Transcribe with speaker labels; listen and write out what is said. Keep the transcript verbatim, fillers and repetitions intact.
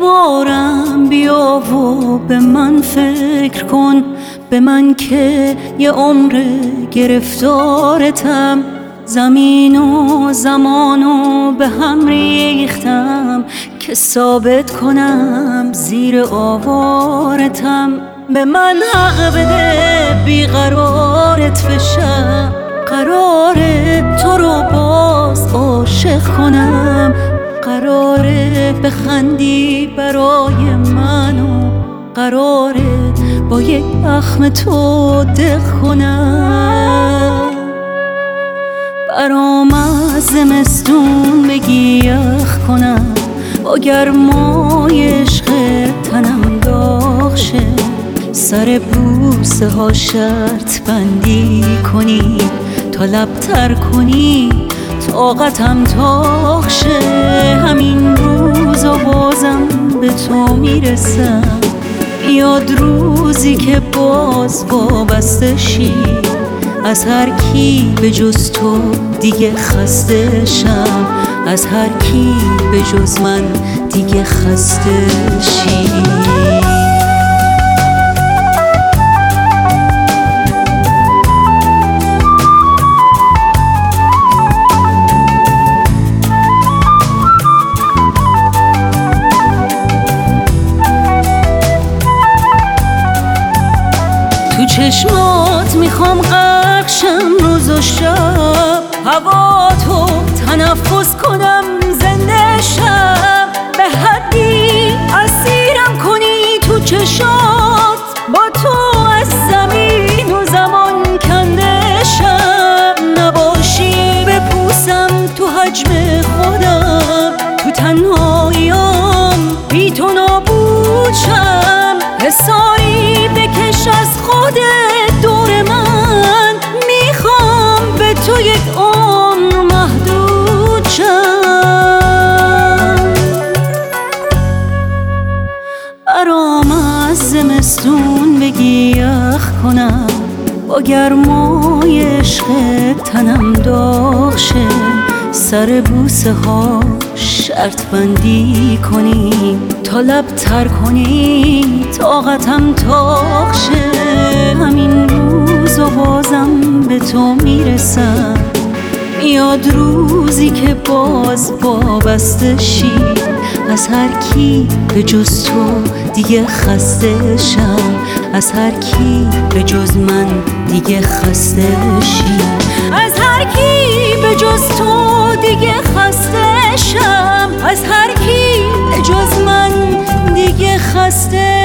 Speaker 1: بارم بیا و به من فکر کن، به من که یه عمر گرفتارتم. زمین و زمانو به هم ریختم که ثابت کنم زیر آوارتم. به من حق بده بیقرارت بشم، قراره تو رو باز عاشق کنم. قراره بخندی برای من و قراره با یک اخم تو دق کنم. برام از زمستون بگی یخ کنم، با گرمای عشق تنم داغ شه. سر بوسه ها شرط بندی کنی، تا لب تر کنی طاقتم تاق شه. همین روز و بازم به تو میرسم، یاد روزی که باز وابسته شی. از هر کی به جز تو دیگه خسته شم، از هر کی به جز من دیگه خسته شی. تو چشمات میخوام غرق شم روز و شب، هوا تو تنفس کنم زنده شم. به حدی اسیرم کنی تو چشات، با تو از زمین و زمان کنده شم. نباشی بپوسم تو حجم خودم، تو تنهاییام بی تو نابود شم. حساری بکش از خودت دور من، میخوام به تو یک عمر محدود شم. برام از زمستون بگی یخ کنم، با گرمای عشق تنم داغ شه. سر بوسه ها شرط بندی کنی، تا لب تر کنی طاقتم تاق شه. همین روز و بازم به تو میرسم، یاد روزی که باز وابسته شی. از هر کی به جز تو دیگه خسته شم، از هر کی به جز من دیگه خسته شی. از هر کی به جز تو دیگه خسته شم، از هر کی به جز من دیگه خسته